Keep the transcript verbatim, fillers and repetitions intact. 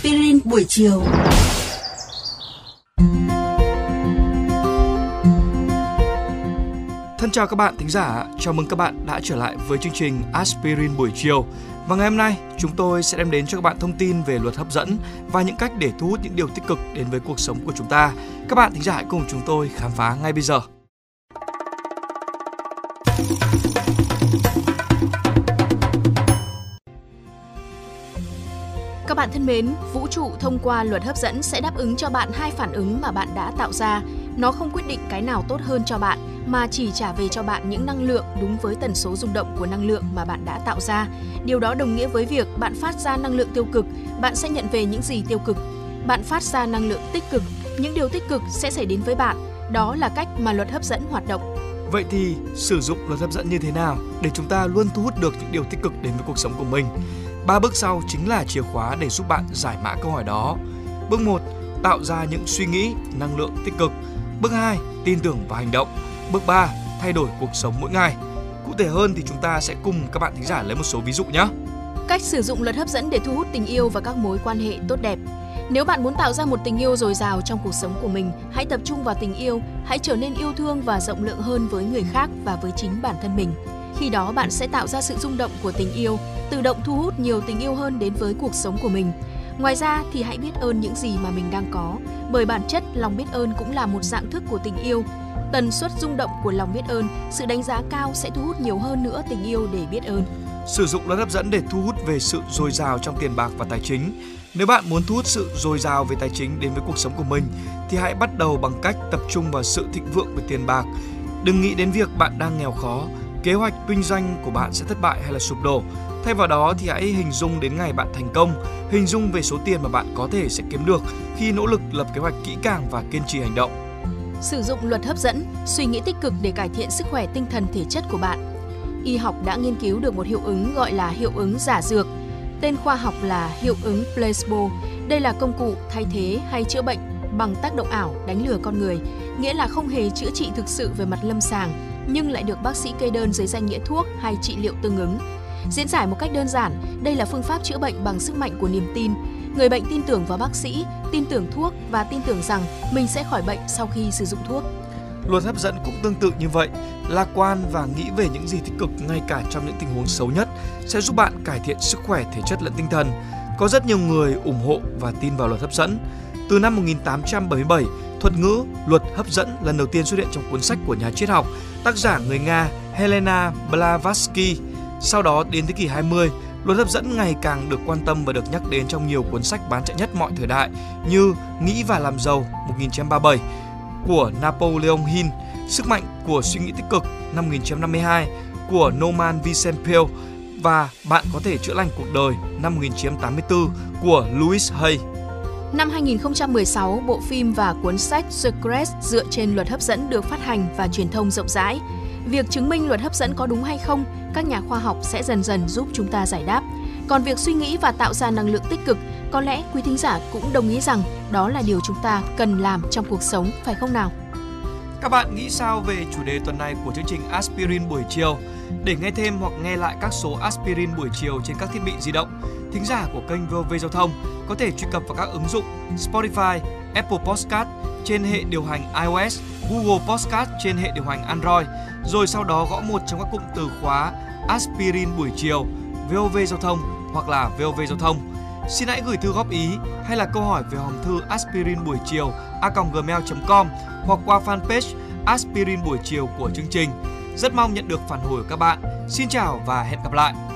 Aspirin buổi chiều. Thân chào các bạn thính giả, chào mừng các bạn đã trở lại với chương trình Aspirin buổi chiều. Và ngày hôm nay, chúng tôi sẽ đem đến cho các bạn thông tin về luật hấp dẫn và những cách để thu hút những điều tích cực đến với cuộc sống của chúng ta. Các bạn thính giả hãy cùng chúng tôi khám phá ngay bây giờ. Các bạn thân mến, vũ trụ thông qua luật hấp dẫn sẽ đáp ứng cho bạn hai phản ứng mà bạn đã tạo ra. Nó không quyết định cái nào tốt hơn cho bạn, mà chỉ trả về cho bạn những năng lượng đúng với tần số rung động của năng lượng mà bạn đã tạo ra. Điều đó đồng nghĩa với việc bạn phát ra năng lượng tiêu cực, bạn sẽ nhận về những gì tiêu cực. Bạn phát ra năng lượng tích cực, những điều tích cực sẽ xảy đến với bạn. Đó là cách mà luật hấp dẫn hoạt động. Vậy thì sử dụng luật hấp dẫn như thế nào để chúng ta luôn thu hút được những điều tích cực đến với cuộc sống của mình? Ba bước sau chính là chìa khóa để giúp bạn giải mã câu hỏi đó. Bước một, tạo ra những suy nghĩ, năng lượng tích cực. Bước hai, tin tưởng và hành động. Bước ba, thay đổi cuộc sống mỗi ngày. Cụ thể hơn thì chúng ta sẽ cùng các bạn thính giả lấy một số ví dụ nhé. Cách sử dụng luật hấp dẫn để thu hút tình yêu và các mối quan hệ tốt đẹp. Nếu bạn muốn tạo ra một tình yêu dồi dào trong cuộc sống của mình, hãy tập trung vào tình yêu, hãy trở nên yêu thương và rộng lượng hơn với người khác và với chính bản thân mình. Khi đó bạn sẽ tạo ra sự rung động của tình yêu, tự động thu hút nhiều tình yêu hơn đến với cuộc sống của mình. Ngoài ra thì hãy biết ơn những gì mà mình đang có, bởi bản chất lòng biết ơn cũng là một dạng thức của tình yêu. Tần suất rung động của lòng biết ơn, sự đánh giá cao sẽ thu hút nhiều hơn nữa tình yêu để biết ơn. Sử dụng luật hấp dẫn để thu hút về sự dồi dào trong tiền bạc và tài chính. Nếu bạn muốn thu hút sự dồi dào về tài chính đến với cuộc sống của mình, thì hãy bắt đầu bằng cách tập trung vào sự thịnh vượng về tiền bạc. Đừng nghĩ đến việc bạn đang nghèo khó, kế hoạch kinh doanh của bạn sẽ thất bại hay là sụp đổ. Thay vào đó thì hãy hình dung đến ngày bạn thành công, hình dung về số tiền mà bạn có thể sẽ kiếm được khi nỗ lực lập kế hoạch kỹ càng và kiên trì hành động. Sử dụng luật hấp dẫn, suy nghĩ tích cực để cải thiện sức khỏe tinh thần thể chất của bạn. Y học đã nghiên cứu được một hiệu ứng gọi là hiệu ứng giả dược. Tên khoa học là hiệu ứng placebo. Đây là công cụ thay thế hay chữa bệnh bằng tác động ảo đánh lừa con người, nghĩa là không hề chữa trị thực sự về mặt lâm sàng, nhưng lại được bác sĩ kê đơn dưới danh nghĩa thuốc hay trị liệu tương ứng. Diễn giải một cách đơn giản, đây là phương pháp chữa bệnh bằng sức mạnh của niềm tin. Người bệnh tin tưởng vào bác sĩ, tin tưởng thuốc và tin tưởng rằng mình sẽ khỏi bệnh sau khi sử dụng thuốc. Luật hấp dẫn cũng tương tự như vậy, lạc quan và nghĩ về những gì tích cực ngay cả trong những tình huống xấu nhất sẽ giúp bạn cải thiện sức khỏe thể chất lẫn tinh thần. Có rất nhiều người ủng hộ và tin vào luật hấp dẫn. Từ năm một nghìn tám trăm bảy mươi bảy, thuật ngữ luật hấp dẫn lần đầu tiên xuất hiện trong cuốn sách của nhà triết học, tác giả người Nga Helena Blavatsky. Sau đó đến thế kỷ hai mươi, luật hấp dẫn ngày càng được quan tâm và được nhắc đến trong nhiều cuốn sách bán chạy nhất mọi thời đại như Nghĩ và làm giàu một nghìn chín trăm ba mươi bảy của Napoleon Hill, Sức mạnh của suy nghĩ tích cực năm một nghìn chín trăm năm mươi hai của Norman Vincent Peale và Bạn có thể chữa lành cuộc đời năm một nghìn chín trăm tám mươi tư của Louis Hay. Năm hai nghìn không trăm mười sáu, bộ phim và cuốn sách Secrets dựa trên luật hấp dẫn được phát hành và truyền thông rộng rãi. Việc chứng minh luật hấp dẫn có đúng hay không, các nhà khoa học sẽ dần dần giúp chúng ta giải đáp. Còn việc suy nghĩ và tạo ra năng lượng tích cực, có lẽ quý thính giả cũng đồng ý rằng đó là điều chúng ta cần làm trong cuộc sống, phải không nào? Các bạn nghĩ sao về chủ đề tuần này của chương trình Aspirin buổi chiều? Để nghe thêm hoặc nghe lại các số Aspirin buổi chiều trên các thiết bị di động, thính giả của kênh vê o vê Giao thông có thể truy cập vào các ứng dụng Spotify, Apple Podcast trên hệ điều hành iOS, Google Podcast trên hệ điều hành Android, rồi sau đó gõ một trong các cụm từ khóa Aspirin buổi chiều, vê o vê Giao thông hoặc là vê o vê Giao thông. Xin hãy gửi thư góp ý hay là câu hỏi về hòm thư aspirin buổi chiều a còng gmail chấm com hoặc qua fanpage Aspirin buổi chiều của chương trình. Rất mong nhận được phản hồi của các bạn. Xin chào và hẹn gặp lại!